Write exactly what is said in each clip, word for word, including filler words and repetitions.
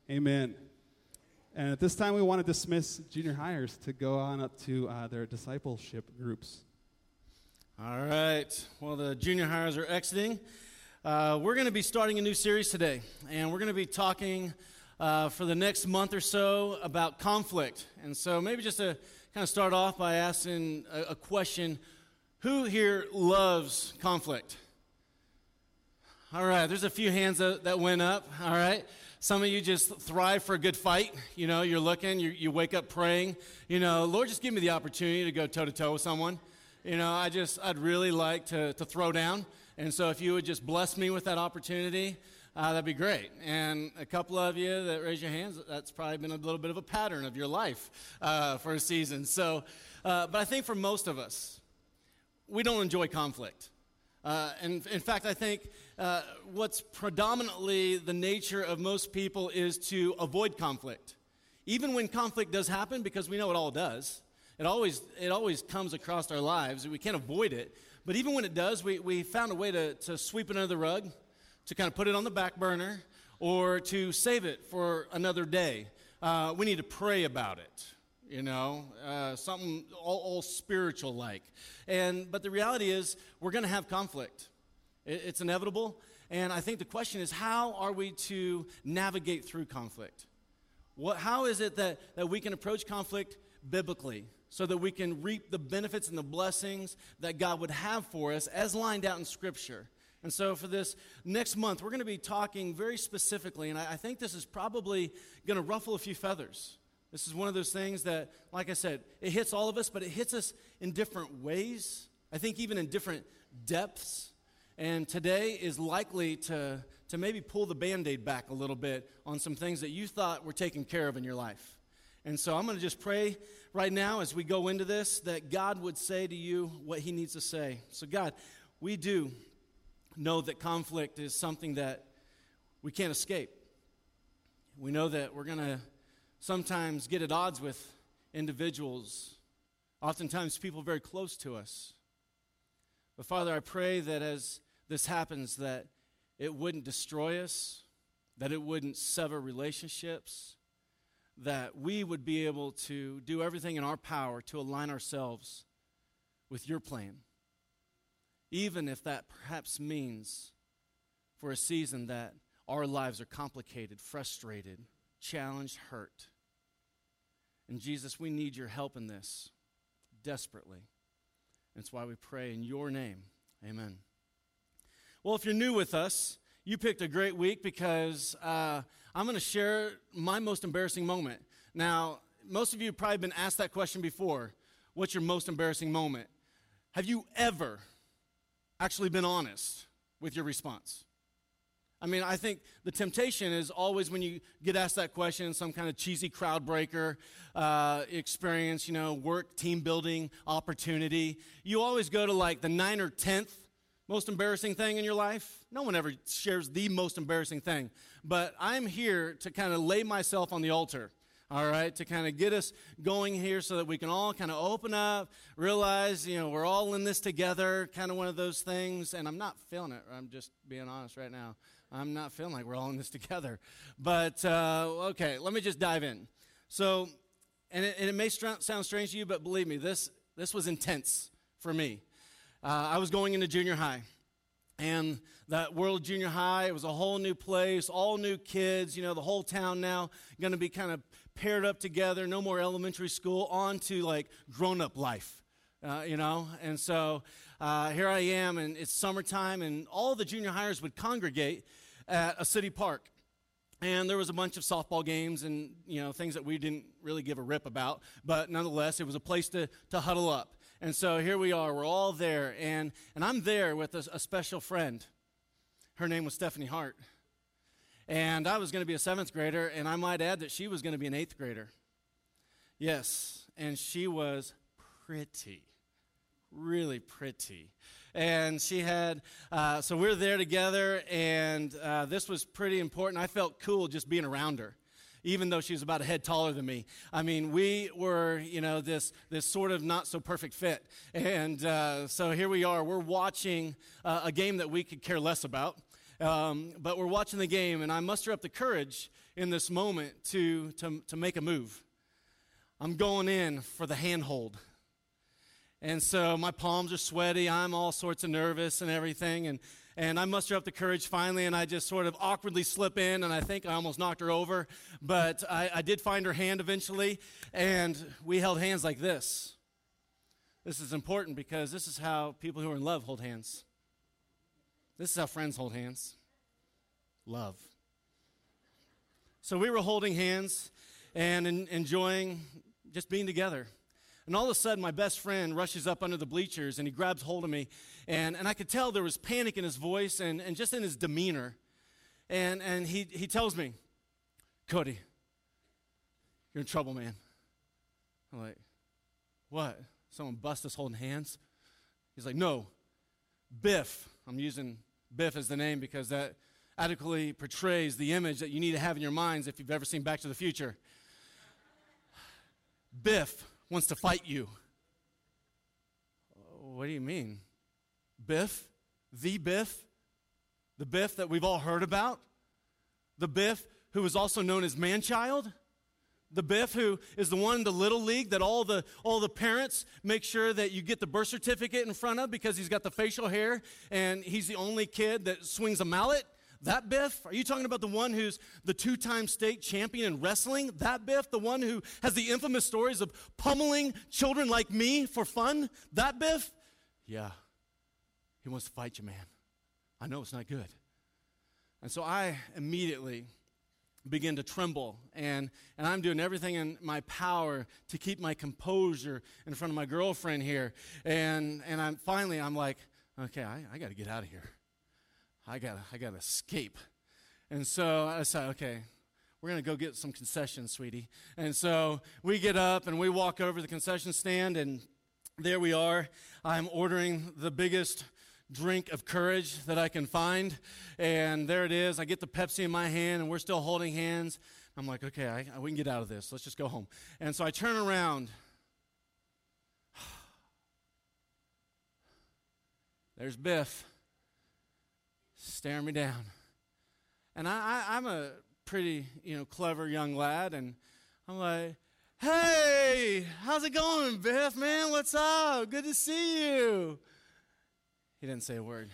Amen. And at this time, we want to dismiss junior hires to go on up to uh, their discipleship groups. All right. Well, the junior hires are exiting. Uh, we're going to be starting a new series today, and we're going to be talking uh, for the next month or so about conflict. And so maybe just to kind of start off by asking a, a question, who here loves conflict? All right, there's a few hands that, that went up, all right. Some of you just thrive for a good fight. You know, you're looking, you, you wake up praying, you know, Lord, just give me the opportunity to go toe-to-toe with someone. You know, I just, I'd really like to, to throw down. And so if you would just bless me with that opportunity, uh, that'd be great. And a couple of you that raise your hands, that's probably been a little bit of a pattern of your life uh, for a season. So, uh, but I think for most of us, we don't enjoy conflict. Uh, and in fact, I think uh, what's predominantly the nature of most people is to avoid conflict. Even when conflict does happen, because we know it all does. It always it always comes across our lives. We can't avoid it. But even when it does, we, we found a way to, to sweep it under the rug, to kind of put it on the back burner, or to save it for another day. Uh, we need to pray about it, you know, uh, something all, all spiritual-like. And but the reality is, we're going to have conflict. It, it's inevitable. And I think the question is, how are we to navigate through conflict? What, how is it that, that we can approach conflict biblically, so that we can reap the benefits and the blessings that God would have for us as lined out in Scripture? And so for this next month, we're going to be talking very specifically, and I, I think this is probably going to ruffle a few feathers. This is one of those things that, like I said, it hits all of us, but it hits us in different ways. I think even in different depths. And today is likely to, to maybe pull the Band-Aid back a little bit on some things that you thought were taken care of in your life. And so I'm going to just pray right now as we go into this that God would say to you what he needs to say. So God, we do know that conflict is something that we can't escape. We know that we're going to sometimes get at odds with individuals, oftentimes people very close to us. But Father, I pray that as this happens, that it wouldn't destroy us, that it wouldn't sever relationships, that we would be able to do everything in our power to align ourselves with your plan, even if that perhaps means for a season that our lives are complicated, frustrated, challenged, hurt. And Jesus, we need your help in this desperately. That's why we pray in your name. Amen. Well, if you're new with us, you picked a great week because uh, I'm going to share my most embarrassing moment. Now, most of you have probably been asked that question before. What's your most embarrassing moment? Have you ever actually been honest with your response? I mean, I think the temptation is always when you get asked that question, some kind of cheesy crowd breaker uh, experience, you know, work, team building, opportunity. You always go to like the nine or tenth most embarrassing thing in your life. No one ever shares the most embarrassing thing. But I'm here to kind of lay myself on the altar, all right, to kind of get us going here so that we can all kind of open up, realize, you know, we're all in this together, kind of one of those things. And I'm not feeling it. I'm just being honest right now. I'm not feeling like we're all in this together. But, uh, okay, let me just dive in. So, and it, and it may st- sound strange to you, but believe me, this this was intense for me. Uh, I was going into junior high, and that World Junior High, it was a whole new place, all new kids, you know, the whole town now going to be kind of paired up together, no more elementary school, on to, like, grown-up life, uh, you know. And so uh, here I am, and it's summertime, and all the junior hires would congregate at a city park. And there was a bunch of softball games and, you know, things that we didn't really give a rip about, but nonetheless, it was a place to, to huddle up. And so here we are, we're all there, and, and I'm there with a, a special friend. Her name was Stephanie Hart. And I was going to be a seventh grader, and I might add that she was going to be an eighth grader. Yes, and she was pretty, really pretty. And she had, uh, so we were there together, and uh, this was pretty important. I felt cool just being around her, even though she was about a head taller than me. I mean, we were, you know, this this sort of not so perfect fit. And uh, so here we are. We're watching uh, a game that we could care less about. Um, but we're watching the game, and I muster up the courage in this moment to, to, to make a move. I'm going in for the handhold. And so my palms are sweaty. I'm all sorts of nervous and everything. And, and I muster up the courage finally, and I just sort of awkwardly slip in, and I think I almost knocked her over. But I, I did find her hand eventually, and we held hands like this. This is important because this is how people who are in love hold hands. This is how friends hold hands. Love. So we were holding hands and en- enjoying just being together. And all of a sudden, my best friend rushes up under the bleachers, and he grabs hold of me. And, and I could tell there was panic in his voice and, and just in his demeanor. And, and he, he tells me, Cody, you're in trouble, man. I'm like, what? Someone bust us holding hands? He's like, no, Biff. I'm using Biff as the name because that adequately portrays the image that you need to have in your minds if you've ever seen Back to the Future. Biff wants to fight you. What do you mean? Biff? The Biff? The Biff that we've all heard about? The Biff who is also known as Man-Child? The Biff who is the one in the Little League that all the all the parents make sure that you get the birth certificate in front of because he's got the facial hair and he's the only kid that swings a mallet? That Biff? Are you talking about the one who's the two-time state champion in wrestling? That Biff? The one who has the infamous stories of pummeling children like me for fun? That Biff? Yeah. He wants to fight you, man. I know it's not good. And so I immediately begin to tremble, and, and I'm doing everything in my power to keep my composure in front of my girlfriend here. And and I'm finally, I'm like, okay, I, I got to get out of here. I got I got to escape. And so I said, okay, we're going to go get some concessions, sweetie. And so we get up and we walk over to the concession stand, and there we are. I'm ordering the biggest drink of courage that I can find. And there it is. I get the Pepsi in my hand, and we're still holding hands. I'm like, okay, I, I, we can get out of this. Let's just go home. And so I turn around. There's Biff staring me down. And I, I, I'm a pretty, you know, clever young lad, and I'm like, hey, how's it going, Biff, man? What's up? Good to see you. He didn't say a word.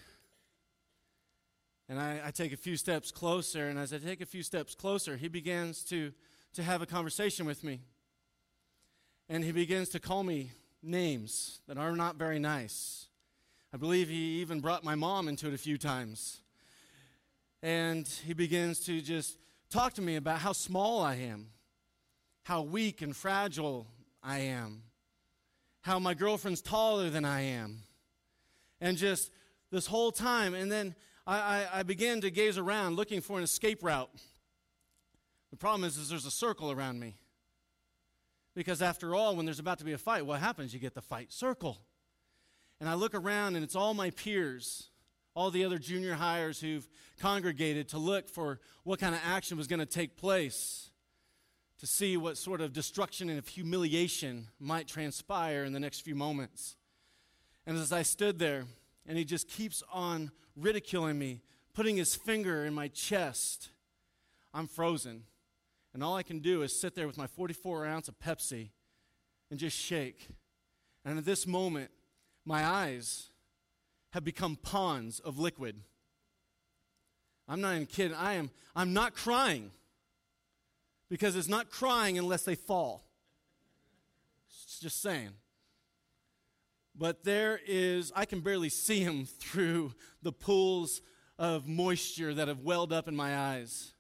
And I, I take a few steps closer, and as I take a few steps closer, he begins to, to have a conversation with me. And he begins to call me names that are not very nice. I believe he even brought my mom into it a few times. And he begins to just talk to me about how small I am, how weak and fragile I am, how my girlfriend's taller than I am, and just this whole time. And then I, I, I began to gaze around looking for an escape route. The problem is, is there's a circle around me. Because after all, when there's about to be a fight, what happens? You get the fight circle. And I look around, and it's all my peers, all the other junior hires who've congregated to look for what kind of action was going to take place, to see what sort of destruction and of humiliation might transpire in the next few moments. And as I stood there, and he just keeps on ridiculing me, putting his finger in my chest, I'm frozen. And all I can do is sit there with my forty-four ounce of Pepsi and just shake. And at this moment, my eyes have become ponds of liquid. I'm not even kidding. I am, I'm not crying, because it's not crying unless they fall. It's just saying. But there is, I can barely see him through the pools of moisture that have welled up in my eyes.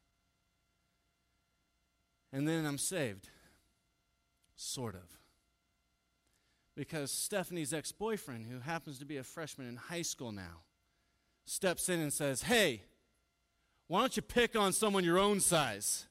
And then I'm saved. Sort of. Because Stephanie's ex-boyfriend, who happens to be a freshman in high school now, steps in and says, hey, why don't you pick on someone your own size?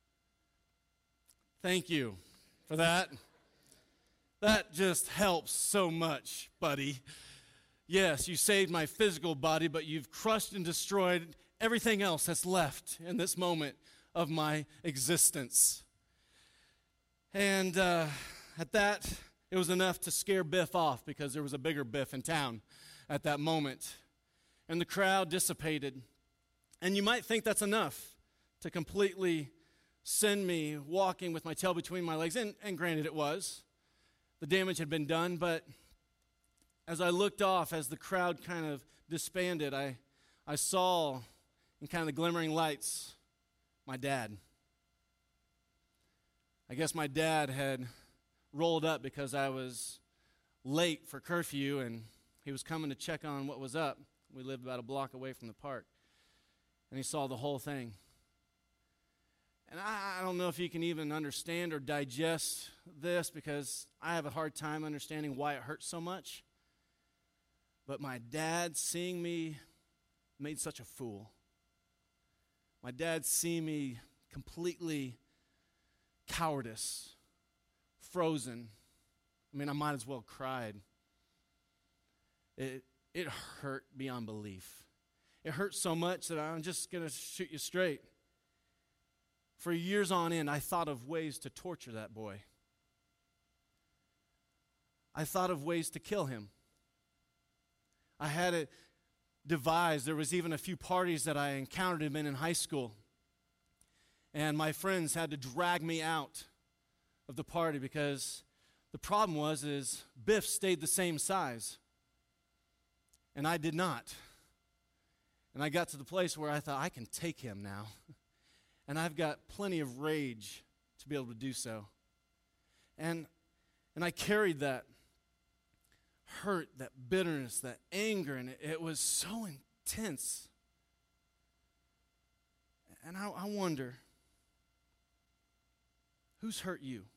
Thank you for that. That just helps so much, buddy. Yes, you saved my physical body, but you've crushed and destroyed everything else that's left in this moment of my existence. And uh, at that, it was enough to scare Biff off, because there was a bigger Biff in town at that moment. And the crowd dissipated. And you might think that's enough to completely send me walking with my tail between my legs. And, and granted, it was. The damage had been done, but as I looked off, as the crowd kind of disbanded, I, I saw in kind of the glimmering lights my dad. I guess my dad had rolled up because I was late for curfew, and he was coming to check on what was up. We lived about a block away from the park, and he saw the whole thing. And I, I don't know if you can even understand or digest this, because I have a hard time understanding why it hurts so much. But my dad seeing me made such a fool. My dad seeing me completely cowardice, frozen. I mean, I might as well have cried. It, it hurt beyond belief. It hurt so much that I'm just going to shoot you straight. For years on end, I thought of ways to torture that boy. I thought of ways to kill him. I had it devised. There was even a few parties that I encountered him in in high school. And my friends had to drag me out of the party because the problem was is Biff stayed the same size. And I did not. And I got to the place where I thought, I can take him now. And I've got plenty of rage to be able to do so. And, and I carried that hurt, that bitterness, that anger, and it, it was so intense. And I, I wonder, who's hurt you?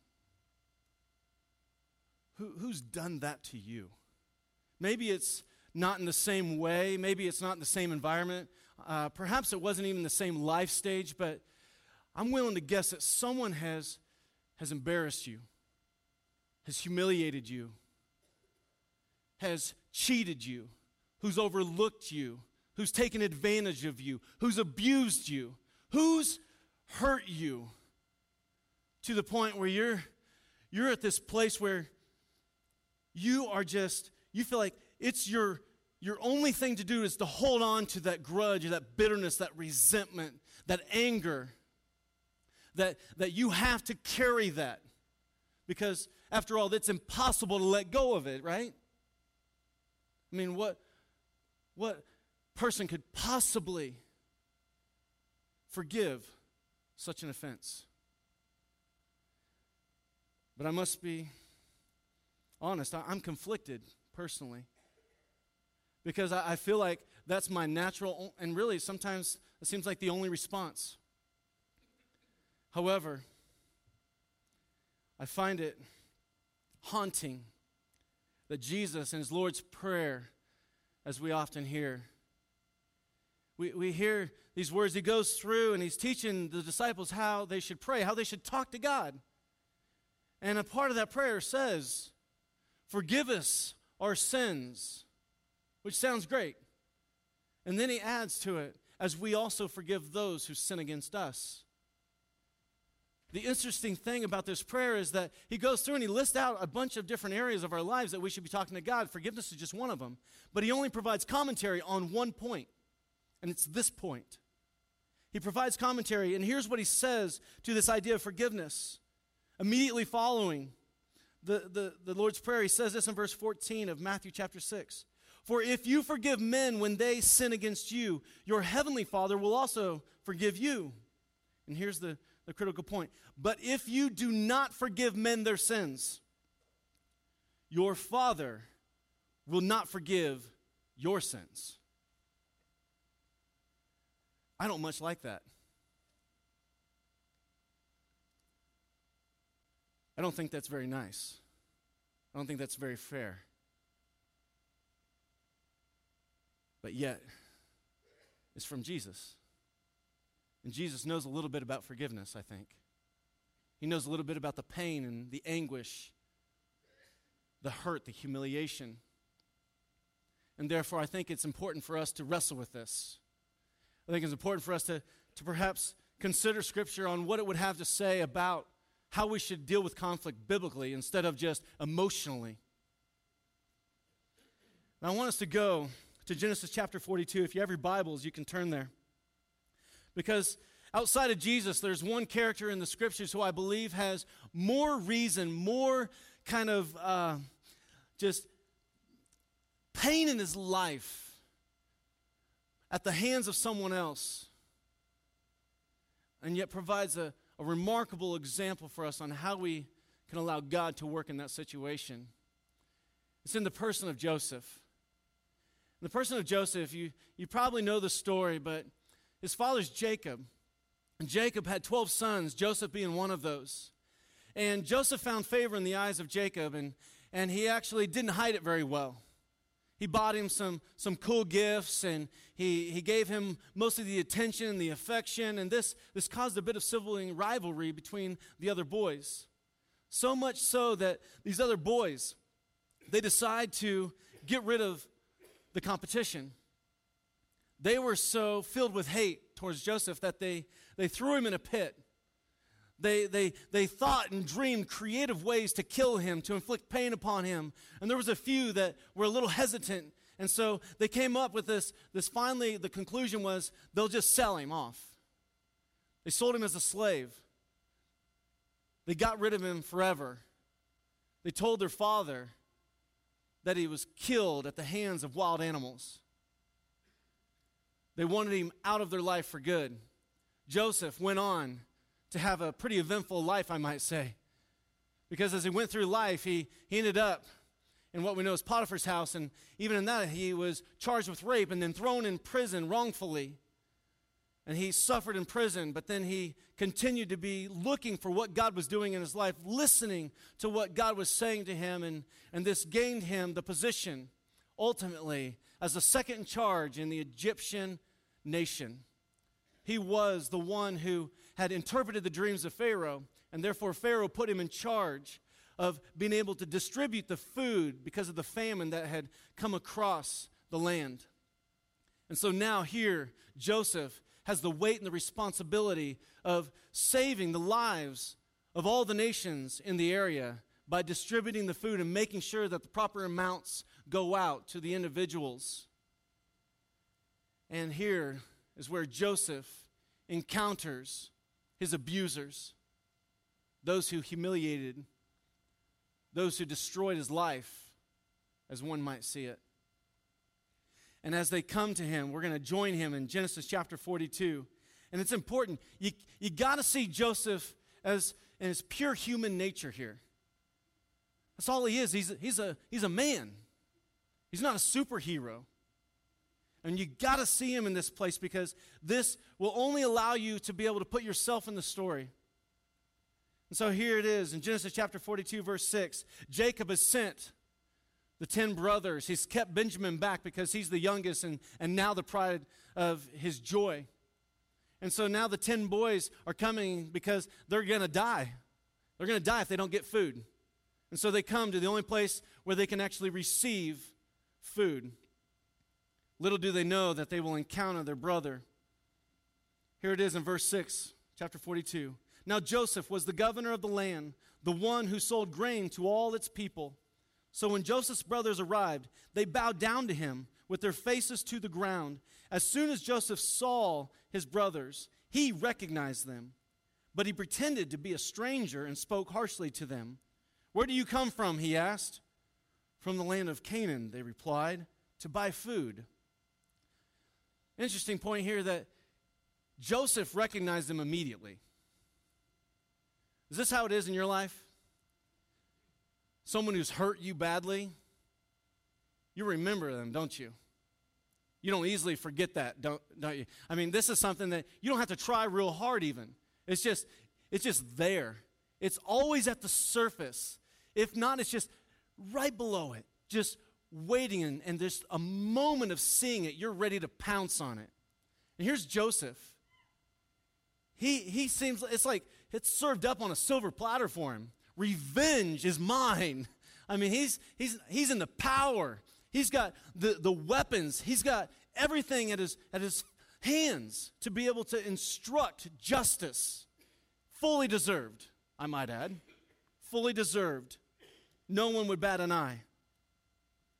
Who, who's done that to you? Maybe it's not in the same way. Maybe it's not in the same environment. Uh, perhaps it wasn't even the same life stage, but I'm willing to guess that someone has, has embarrassed you, has humiliated you, has cheated you, who's overlooked you, who's taken advantage of you, who's abused you, who's hurt you to the point where you're, you're at this place where you are just, you feel like it's your, your only thing to do is to hold on to that grudge, or that bitterness, that resentment, that anger, that, that you have to carry that. Because, after all, it's impossible to let go of it, right? I mean, what, what person could possibly forgive such an offense? But I must be honest, I, I'm conflicted personally. Because I, I feel like that's my natural, and really sometimes it seems like the only response. However, I find it haunting that Jesus in his Lord's Prayer, as we often hear, we, we hear these words. He goes through and he's teaching the disciples how they should pray, how they should talk to God. And a part of that prayer says, forgive us our sins, which sounds great. And then he adds to it, as we also forgive those who sin against us. The interesting thing about this prayer is that he goes through and he lists out a bunch of different areas of our lives that we should be talking to God. Forgiveness is just one of them. But he only provides commentary on one point, and it's this point. He provides commentary, and here's what he says to this idea of forgiveness. Immediately following the, the, the Lord's Prayer, he says this in verse fourteen of Matthew chapter six. For if you forgive men when they sin against you, your heavenly Father will also forgive you. And here's the The critical point. But if you do not forgive men their sins, your Father will not forgive your sins. I don't much like that. I don't think that's very nice. I don't think that's very fair. But yet, it's from Jesus. And Jesus knows a little bit about forgiveness, I think. He knows a little bit about the pain and the anguish, the hurt, the humiliation. And therefore, I think it's important for us to wrestle with this. I think it's important for us to, to perhaps consider Scripture on what it would have to say about how we should deal with conflict biblically instead of just emotionally. And I want us to go to Genesis chapter forty-two. If you have your Bibles, you can turn there. Because Outside of Jesus, there's one character in the scriptures who I believe has more reason, more kind of uh, just pain in his life at the hands of someone else, and yet provides a, a remarkable example for us on how we can allow God to work in that situation. It's in the person of Joseph. In the person of Joseph, you, you probably know the story, but his father's Jacob. And Jacob had twelve sons, Joseph being one of those. And Joseph found favor in the eyes of Jacob, and, and he actually didn't hide it very well. He bought him some, some cool gifts, and he, he gave him most of the attention and the affection, and this, this caused a bit of sibling rivalry between the other boys. So much so that these other boys, they decide to get rid of the competition. They were so filled with hate towards Joseph that they, they threw him in a pit. They, they, they thought and dreamed creative ways to kill him, to inflict pain upon him. And there was a few that were a little hesitant. And so they came up with this, this finally, the conclusion was they'll just sell him off. They sold him as a slave. They got rid of him forever. They told their father that he was killed at the hands of wild animals. They wanted him out of their life for good. Joseph went on to have a pretty eventful life, I might say. Because as he went through life, he, he ended up in what we know as Potiphar's house, and even in that, he was charged with rape and then thrown in prison wrongfully. And he suffered in prison, but then he continued to be looking for what God was doing in his life, listening to what God was saying to him, and, and this gained him the position, ultimately, as the second in charge in the Egyptian nation. He was the one who had interpreted the dreams of Pharaoh, and therefore Pharaoh put him in charge of being able to distribute the food because of the famine that had come across the land. And so now here, Joseph has the weight and the responsibility of saving the lives of all the nations in the area by distributing the food and making sure that the proper amounts go out to the individuals. And here is where Joseph encounters his abusers, those who humiliated, those who destroyed his life, as one might see it. And as they come to him, we're going to join him in Genesis chapter forty-two. And it's important. You, you got to see Joseph as in his pure human nature here. That's all he is. He's, he's, a, he's a man. He's not a superhero. And you got to see him in this place because this will only allow you to be able to put yourself in the story. And so here it is in Genesis chapter forty-two, verse six. Jacob has sent the ten brothers. He's kept Benjamin back because he's the youngest and, and now the pride of his joy. And so now the ten boys are coming because they're going to die. They're going to die if they don't get food. And so they come to the only place where they can actually receive food. Little do they know that they will encounter their brother. Here it is in verse six, chapter forty-two. Now Joseph was the governor of the land, the one who sold grain to all its people. So when Joseph's brothers arrived, they bowed down to him with their faces to the ground. As soon as Joseph saw his brothers, he recognized them. But he pretended to be a stranger and spoke harshly to them. Where do you come from, he asked. From the land of Canaan, they replied, to buy food. Interesting point here that Joseph recognized them immediately. Is this how it is in your life? Someone who's hurt you badly, you remember them, don't you? You don't easily forget that, don't, don't you? I mean, this is something that you don't have to try real hard even. It's just, it's just there. It's always at the surface. If not, it's just right below it, just waiting, and, and there's a moment of seeing it, you're ready to pounce on it. And here's Joseph. He, he seems, it's like it's served up on a silver platter for him. Revenge is mine. I mean, he's he's he's in the power. He's got the, the weapons. He's got everything at his at his hands to be able to instruct justice. Fully deserved, I might add. Fully deserved. No one would bat an eye.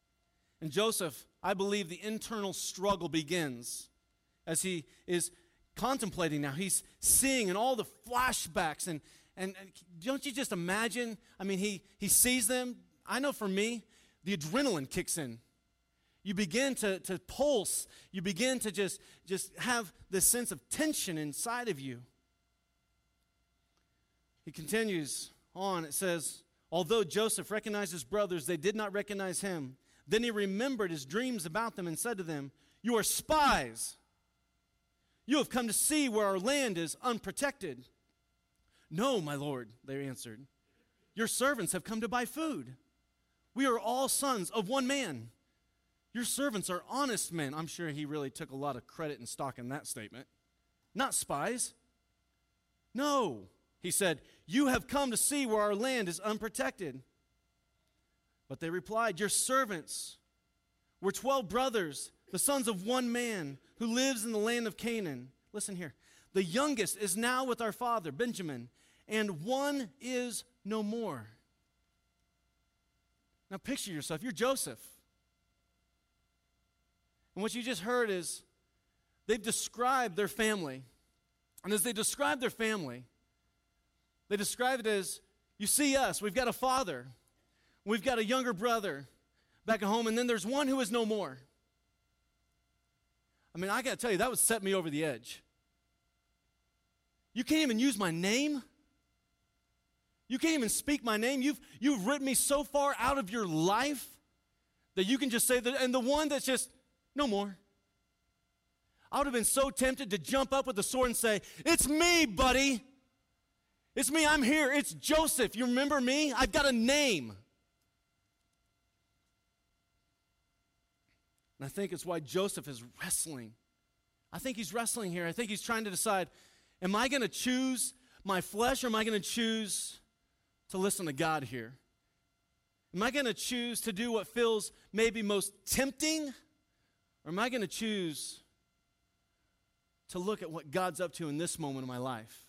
And Joseph, I believe the internal struggle begins as he is contemplating now. He's seeing and all the flashbacks. And, and, and don't you just imagine? I mean, he, he sees them. I know for me, the adrenaline kicks in. You begin to, to pulse. You begin to just, just have this sense of tension inside of you. He continues on. It says, although Joseph recognized his brothers, they did not recognize him. Then he remembered his dreams about them and said to them, you are spies. You have come to see where our land is unprotected. No, my lord, they answered. Your servants have come to buy food. We are all sons of one man. Your servants are honest men. I'm sure he really took a lot of credit and stock in that statement. Not spies. No, he said, you have come to see where our land is unprotected. But they replied, your servants were twelve brothers, the sons of one man who lives in the land of Canaan. Listen here. The youngest is now with our father, Benjamin, and one is no more. Now picture yourself. You're Joseph. And what you just heard is they've described their family. And as they describe their family, they describe it as, you see us, we've got a father, we've got a younger brother back at home, and then there's one who is no more. I mean, I got to tell you, that would set me over the edge. You can't even use my name? You can't even speak my name? You've, you've written me so far out of your life that you can just say that, and the one that's just, no more. I would have been so tempted to jump up with the sword and say, it's me, buddy. It's me, I'm here. It's Joseph. You remember me? I've got a name. And I think it's why Joseph is wrestling. I think he's wrestling here. I think he's trying to decide, am I going to choose my flesh or am I going to choose to listen to God here? Am I going to choose to do what feels maybe most tempting? Or am I going to choose to look at what God's up to in this moment of my life?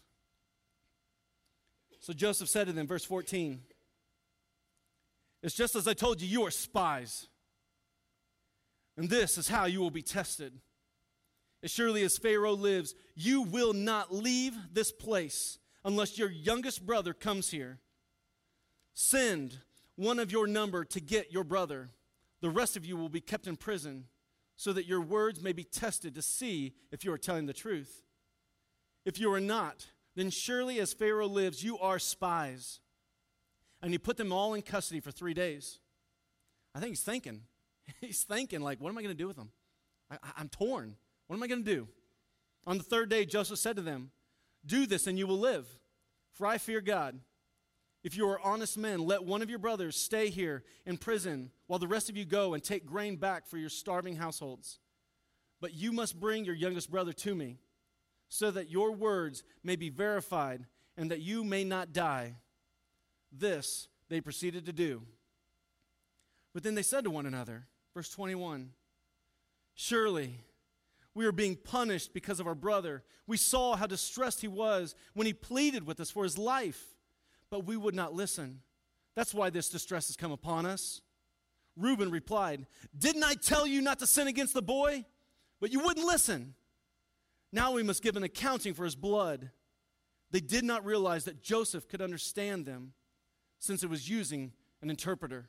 So Joseph said to them, verse fourteen, it's just as I told you, you are spies. And this is how you will be tested. As surely as Pharaoh lives, you will not leave this place unless your youngest brother comes here. Send one of your number to get your brother. The rest of you will be kept in prison so that your words may be tested to see if you are telling the truth. If you are not, then surely as Pharaoh lives, you are spies. And he put them all in custody for three days. I think he's thinking. He's thinking, like, what am I going to do with them? I, I, I'm torn. What am I going to do? On the third day, Joseph said to them, do this and you will live, for I fear God. If you are honest men, let one of your brothers stay here in prison while the rest of you go and take grain back for your starving households. But you must bring your youngest brother to me, so that your words may be verified and that you may not die. This they proceeded to do. But then they said to one another, verse twenty-one, surely we are being punished because of our brother. We saw how distressed he was when he pleaded with us for his life, but we would not listen. That's why this distress has come upon us. Reuben replied, didn't I tell you not to sin against the boy? But you wouldn't listen. Now we must give an accounting for his blood. They did not realize that Joseph could understand them, since it was using an interpreter.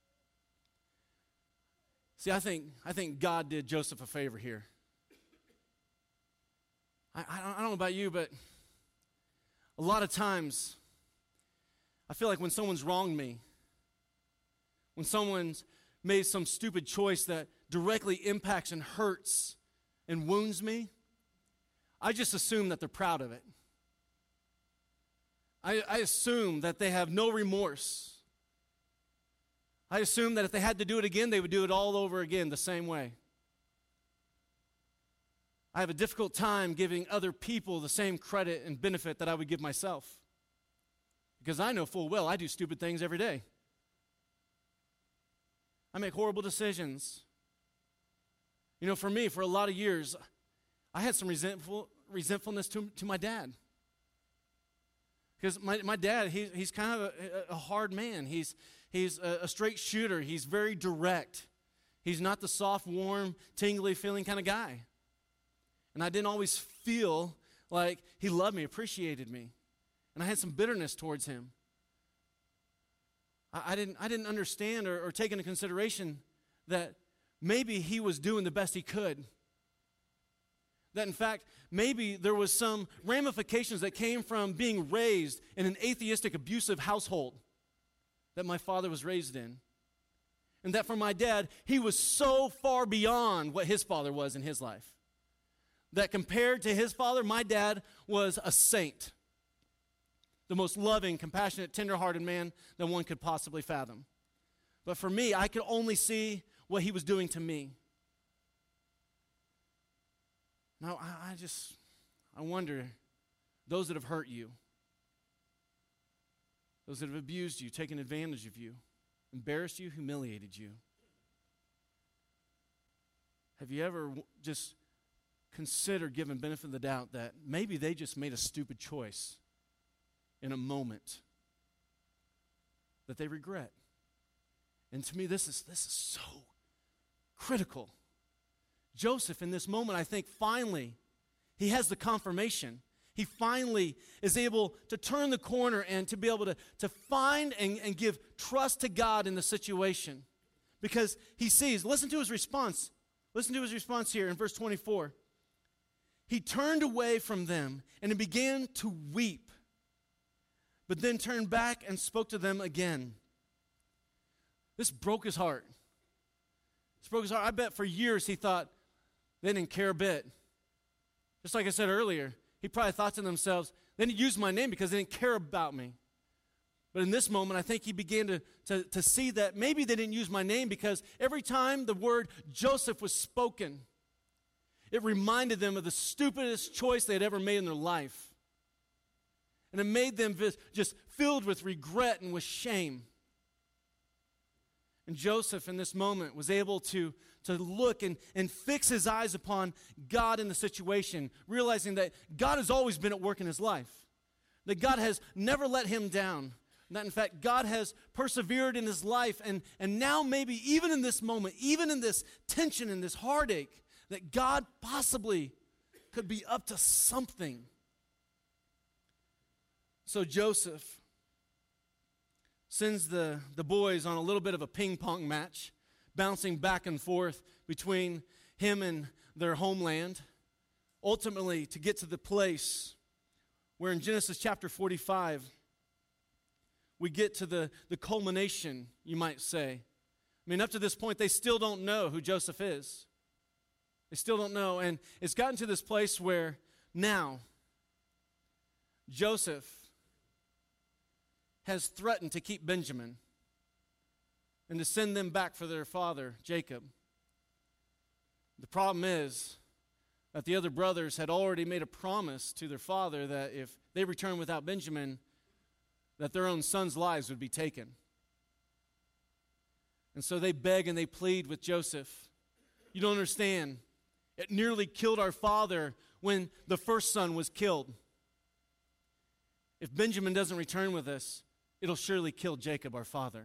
See, I think, I think God did Joseph a favor here. I, I, don't, I don't know about you, but a lot of times I feel like when someone's wronged me, when someone's made some stupid choice that directly impacts and hurts and wounds me, I just assume that they're proud of it. I, I assume that they have no remorse. I assume that if they had to do it again, they would do it all over again the same way. I have a difficult time giving other people the same credit and benefit that I would give myself. Because I know full well I do stupid things every day. I make horrible decisions. You know, for me, for a lot of years, I had some resentful, resentfulness to, to my dad. Because my, my dad, he, he's kind of a, a hard man. He's, he's a, a straight shooter. He's very direct. He's not the soft, warm, tingly feeling kind of guy. And I didn't always feel like he loved me, appreciated me. And I had some bitterness towards him. I, I, didn't, I didn't understand or, or take into consideration that maybe he was doing the best he could. That in fact, maybe there was some ramifications that came from being raised in an atheistic, abusive household that my father was raised in. And that for my dad, he was so far beyond what his father was in his life. That compared to his father, my dad was a saint. The most loving, compassionate, tender-hearted man that one could possibly fathom. But for me, I could only see what he was doing to me. Now, I, I just, I wonder, those that have hurt you, those that have abused you, taken advantage of you, embarrassed you, humiliated you, have you ever w- just considered giving benefit of the doubt that maybe they just made a stupid choice in a moment that they regret? And to me, this is this is so critical. Joseph, in this moment, I think finally, he has the confirmation. He finally is able to turn the corner and to be able to, to find and, and give trust to God in the situation. Because he sees, listen to his response. Listen to his response here in verse twenty-four. He turned away from them and he began to weep, but then turned back and spoke to them again. This broke his heart. This broke his heart. I bet for years he thought they didn't care a bit. Just like I said earlier, he probably thought to themselves, they didn't use my name because they didn't care about me. But in this moment, I think he began to, to, to see that maybe they didn't use my name because every time the word Joseph was spoken, it reminded them of the stupidest choice they had ever made in their life. And it made them just filled with regret and with shame. And Joseph, in this moment, was able to, to look and, and fix his eyes upon God in the situation, realizing that God has always been at work in his life, that God has never let him down, that in fact God has persevered in his life, and, and now maybe even in this moment, even in this tension and this heartache, that God possibly could be up to something. So Joseph sends the, the boys on a little bit of a ping pong match, bouncing back and forth between him and their homeland, ultimately to get to the place where in Genesis chapter forty-five, we get to the, the culmination, you might say. I mean, up to this point, they still don't know who Joseph is. They still don't know, and it's gotten to this place where now Joseph has threatened to keep Benjamin and to send them back for their father, Jacob. The problem is that the other brothers had already made a promise to their father that if they returned without Benjamin, that their own sons' lives would be taken. And so they beg and they plead with Joseph. You don't understand. It nearly killed our father when the first son was killed. If Benjamin doesn't return with us, it'll surely kill Jacob, our father.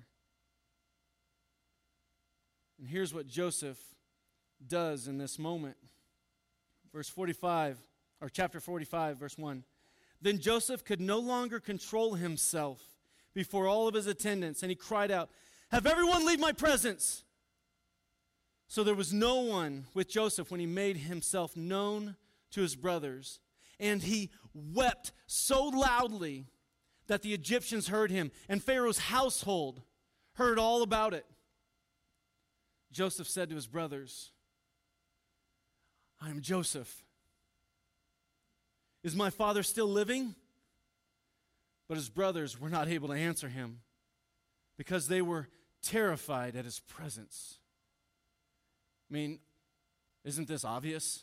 And here's what Joseph does in this moment. Verse forty-five, or chapter forty-five, verse one. Then Joseph could no longer control himself before all of his attendants, and he cried out, "Have everyone leave my presence!" So there was no one with Joseph when he made himself known to his brothers. And he wept so loudly that the Egyptians heard him, and Pharaoh's household heard all about it. Joseph said to his brothers, "I am Joseph. Is my father still living?" But his brothers were not able to answer him because they were terrified at his presence. I mean, isn't this obvious?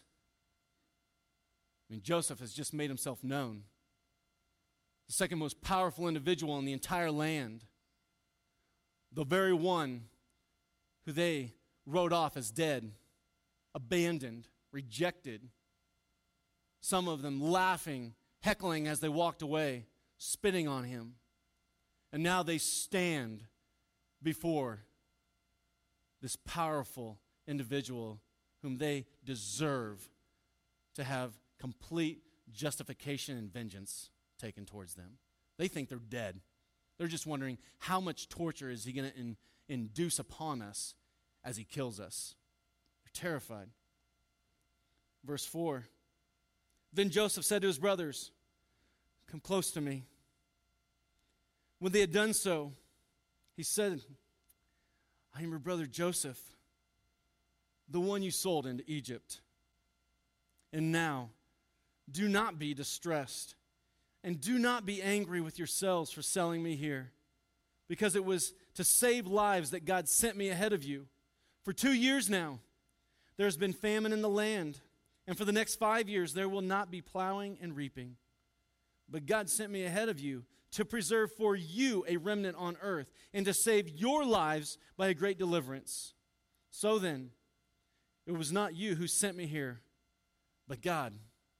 I mean, Joseph has just made himself known. The second most powerful individual in the entire land. The very one who they wrote off as dead, abandoned, rejected. Some of them laughing, heckling as they walked away, spitting on him. And now they stand before this powerful individual whom they deserve to have complete justification and vengeance taken towards them. They think they're dead. They're just wondering how much torture is he going to in, induce upon us as he kills us. They're terrified. Verse four, then Joseph said to his brothers, come close to me. When they had done so, he said, I am your brother Joseph, the one you sold into Egypt. And now, do not be distressed, and do not be angry with yourselves for selling me here, because it was to save lives that God sent me ahead of you. For two years now, there has been famine in the land, and for the next five years there will not be plowing and reaping. But God sent me ahead of you to preserve for you a remnant on earth, and to save your lives by a great deliverance. So then, it was not you who sent me here, but God.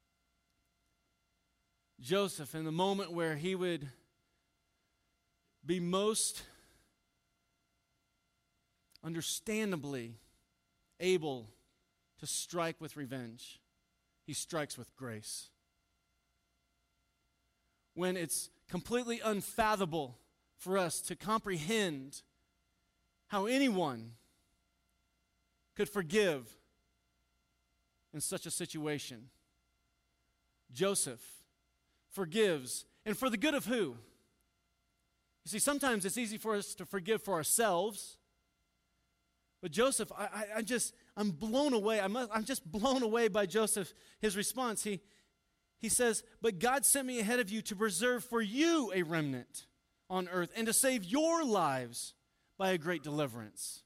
Joseph, in the moment where he would be most understandably able to strike with revenge, he strikes with grace. When it's completely unfathomable for us to comprehend how anyone could forgive in such a situation, Joseph forgives, and for the good of who? You see, sometimes it's easy for us to forgive for ourselves, but Joseph, I, I, I just, I'm blown away. I'm, I'm just blown away by Joseph, his response. He, he says, but God sent me ahead of you to preserve for you a remnant on earth and to save your lives by a great deliverance.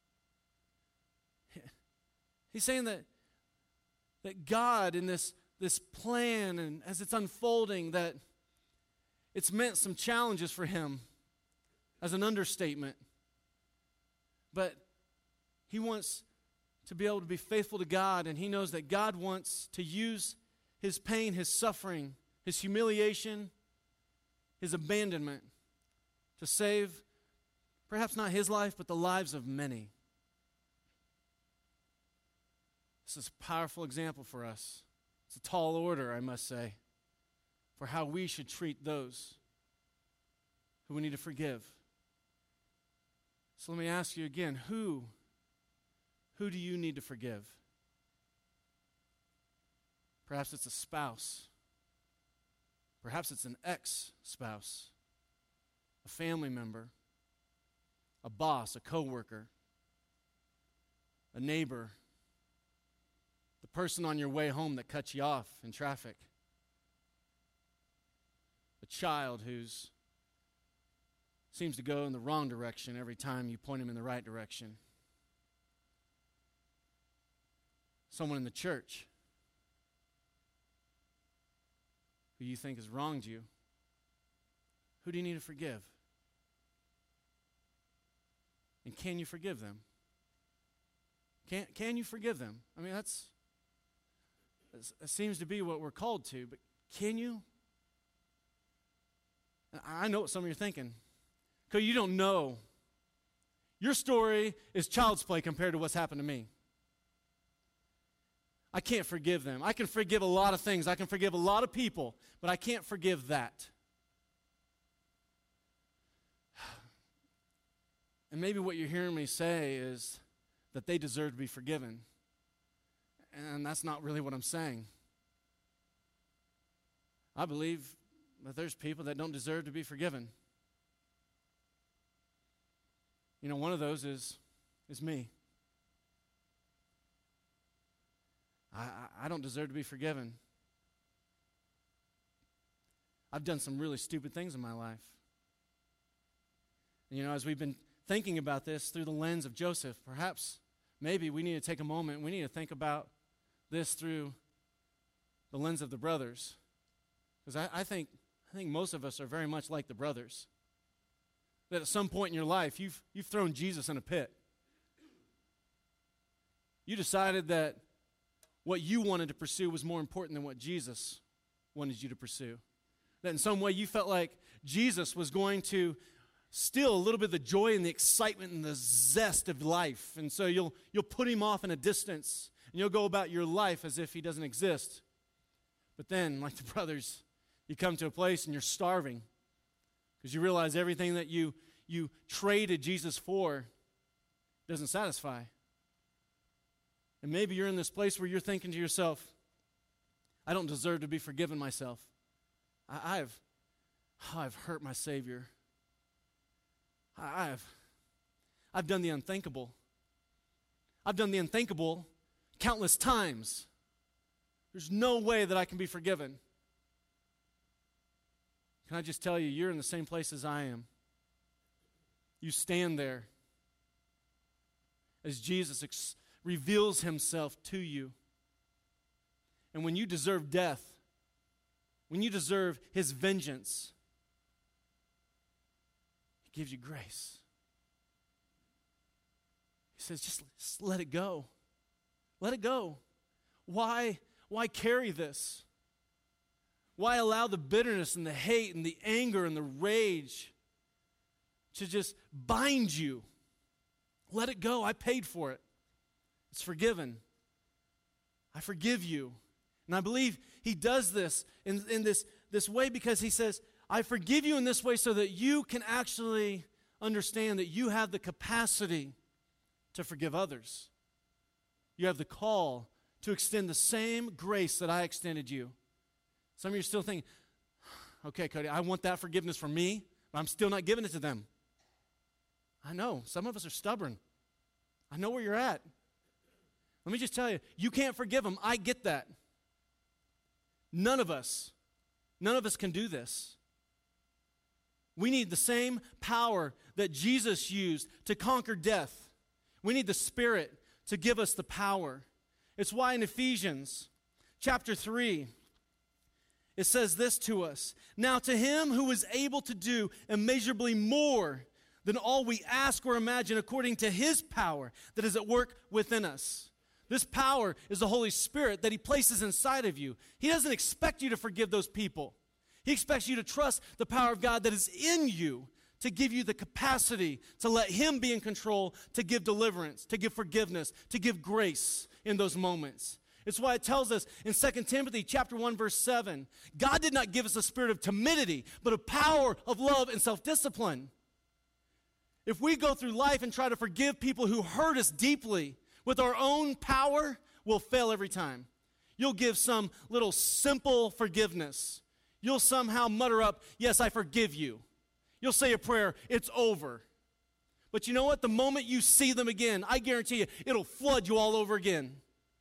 He's saying that, that God in this, this plan, and as it's unfolding, that it's meant some challenges for him as an understatement. But he wants to be able to be faithful to God, and he knows that God wants to use his pain, his suffering, his humiliation, his abandonment to save perhaps not his life, but the lives of many. This is a powerful example for us. It's a tall order, I must say, for how we should treat those who we need to forgive. So let me ask you again, who, who do you need to forgive? Perhaps it's a spouse. Perhaps it's an ex-spouse, a family member, a boss, a coworker, a neighbor, the person on your way home that cuts you off in traffic, a child who's seems to go in the wrong direction every time you point him in the right direction, someone in the church who you think has wronged you. Who do you need to forgive? And can you forgive them? Can, can you forgive them? I mean, that's it seems to be what we're called to, but can you? I know what some of you are thinking. Because you don't know. Your story is child's play compared to what's happened to me. I can't forgive them. I can forgive a lot of things. I can forgive a lot of people, but I can't forgive that. And maybe what you're hearing me say is that they deserve to be forgiven. And that's not really what I'm saying. I believe that there's people that don't deserve to be forgiven. You know, one of those is, is me. I, I, I don't deserve to be forgiven. I've done some really stupid things in my life. And, you know, as we've been thinking about this through the lens of Joseph, perhaps, maybe we need to take a moment. We need to think about this through the lens of the brothers. Because I, I think I think most of us are very much like the brothers. That at some point in your life, you've, you've thrown Jesus in a pit. You decided that what you wanted to pursue was more important than what Jesus wanted you to pursue. That in some way you felt like Jesus was going to steal a little bit of the joy and the excitement and the zest of life. And so you'll, you'll put him off in a distance. and you'll go about your life as if he doesn't exist. But then, like the brothers, you come to a place and you're starving because you realize everything that you, you traded Jesus for doesn't satisfy. And maybe you're in this place where you're thinking to yourself, I don't deserve to be forgiven myself. I, I've, oh, I've hurt my Savior. I, I've, I've done the unthinkable. I've done the unthinkable countless times. There's no way that I can be forgiven. Can I just tell you, you're in the same place as I am. You stand there as Jesus ex- reveals himself to you. And when you deserve death, when you deserve his vengeance, he gives you grace. He says, just, just let it go. Let it go. Why, why carry this? Why allow the bitterness and the hate and the anger and the rage to just bind you? Let it go. I paid for it. It's forgiven. I forgive you. And I believe he does this in, in this, this way because he says, I forgive you in this way so that you can actually understand that you have the capacity to forgive others. You have the call to extend the same grace that I extended you. Some of you are still thinking, okay, Cody, I want that forgiveness from me, but I'm still not giving it to them. I know. Some of us are stubborn. I know where you're at. Let me just tell you, you can't forgive them. I get that. None of us, none of us can do this. We need the same power that Jesus used to conquer death. We need the Spirit to give us the power. It's why in Ephesians chapter three, it says this to us. Now to him who is able to do immeasurably more than all we ask or imagine according to his power that is at work within us. This power is the Holy Spirit that he places inside of you. He doesn't expect you to forgive those people. He expects you to trust the power of God that is in you to give you the capacity to let him be in control, to give deliverance, to give forgiveness, to give grace in those moments. It's why it tells us in Second Timothy chapter one, verse seven, God did not give us a spirit of timidity, but a power of love and self-discipline. If we go through life and try to forgive people who hurt us deeply with our own power, we'll fail every time. You'll give some little simple forgiveness. You'll somehow mutter up, yes, I forgive you. You'll say a prayer, it's over. But you know what? The moment you see them again, I guarantee you, it'll flood you all over again.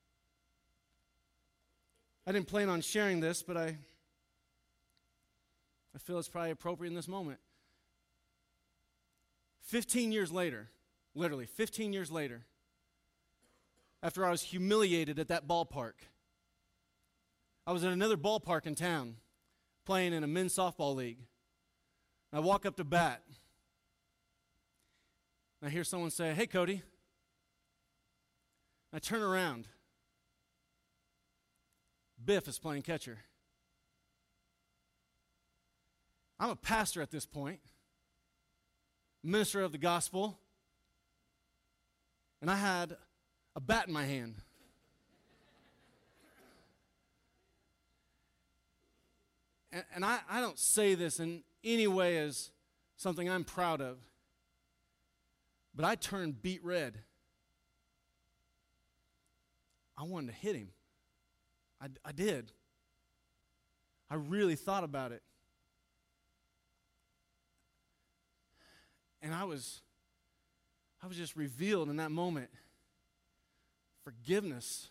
I didn't plan on sharing this, but I, I feel it's probably appropriate in this moment. Fifteen years later, literally fifteen years later, after I was humiliated at that ballpark, I was at another ballpark in town playing in a men's softball league. I walk up to bat. And I hear someone say, hey, Cody. I turn around. Biff is playing catcher. I'm a pastor at this point, minister of the gospel, and I had a bat in my hand. And, and I, I don't say this in any way as something I'm proud of, but I turned beet red. I wanted to hit him. I, I did. I really thought about it. And I was, I was just revealed in that moment. Forgiveness.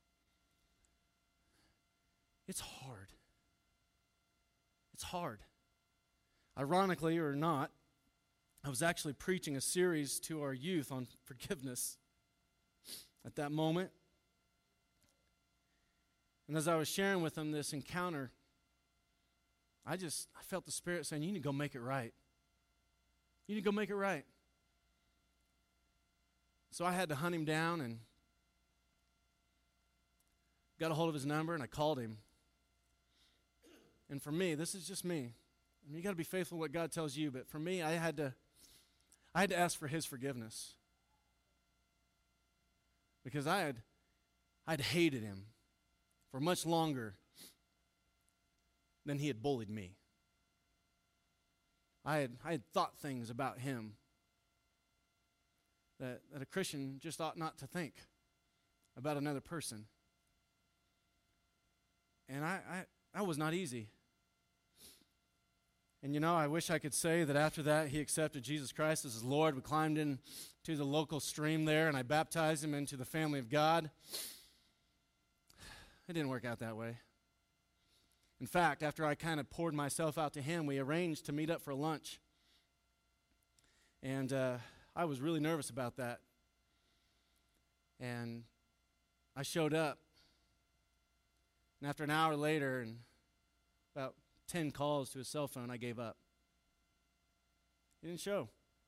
It's hard. It's hard. Ironically or not, I was actually preaching a series to our youth on forgiveness at that moment. And as I was sharing with them this encounter, I just, I felt the Spirit saying, you need to go make it right. You need to go make it right. So I had to hunt him down and got a hold of his number, and I called him. And for me, this is just me. I mean, you got to be faithful to what God tells you, but for me, I had to, I had to ask for his forgiveness. Because I had, I'd hated him for much longer than he had bullied me. I had, I had thought things about him that, that a Christian just ought not to think about another person. And I, I that was not easy. And you know, I wish I could say that after that he accepted Jesus Christ as his Lord. We climbed into the local stream there and I baptized him into the family of God. It didn't work out that way. In fact, after I kind of poured myself out to him, we arranged to meet up for lunch. And uh, I was really nervous about that. And I showed up. And after an hour later and about ten calls to his cell phone, I gave up. He didn't show.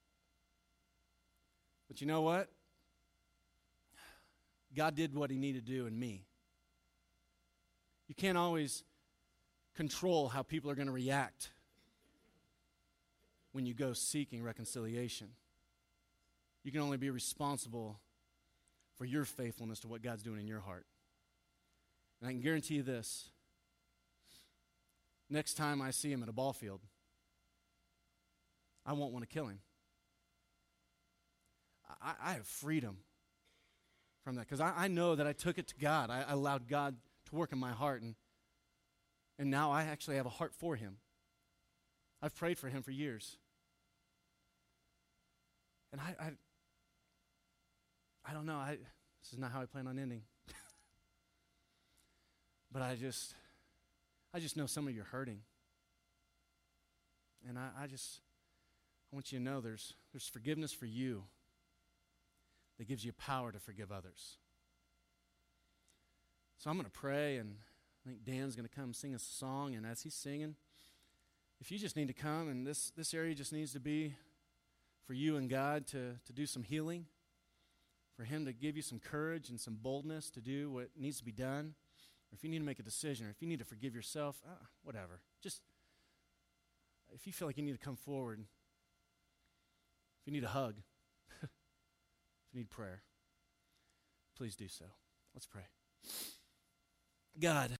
But you know what? God did what he needed to do in me. You can't always control how people are going to react when you go seeking reconciliation. You can only be responsible for your faithfulness to what God's doing in your heart. And I can guarantee you this. Next time I see him at a ball field, I won't want to kill him. I, I have freedom from that because I, I know that I took it to God. I, I allowed God to work in my heart, and and now I actually have a heart for him. I've prayed for him for years. And I I, I don't know, I this is not how I plan on ending. But I just I just know some of you are hurting. And I, I just I want you to know there's there's forgiveness for you that gives you power to forgive others. So I'm going to pray, and I think Dan's going to come sing us a song, and as he's singing, if you just need to come, and this, this area just needs to be for you and God to, to do some healing, for him to give you some courage and some boldness to do what needs to be done, or if you need to make a decision, or if you need to forgive yourself, uh, whatever. Just, if you feel like you need to come forward, if you need a hug, if you need prayer, please do so. Let's pray. God,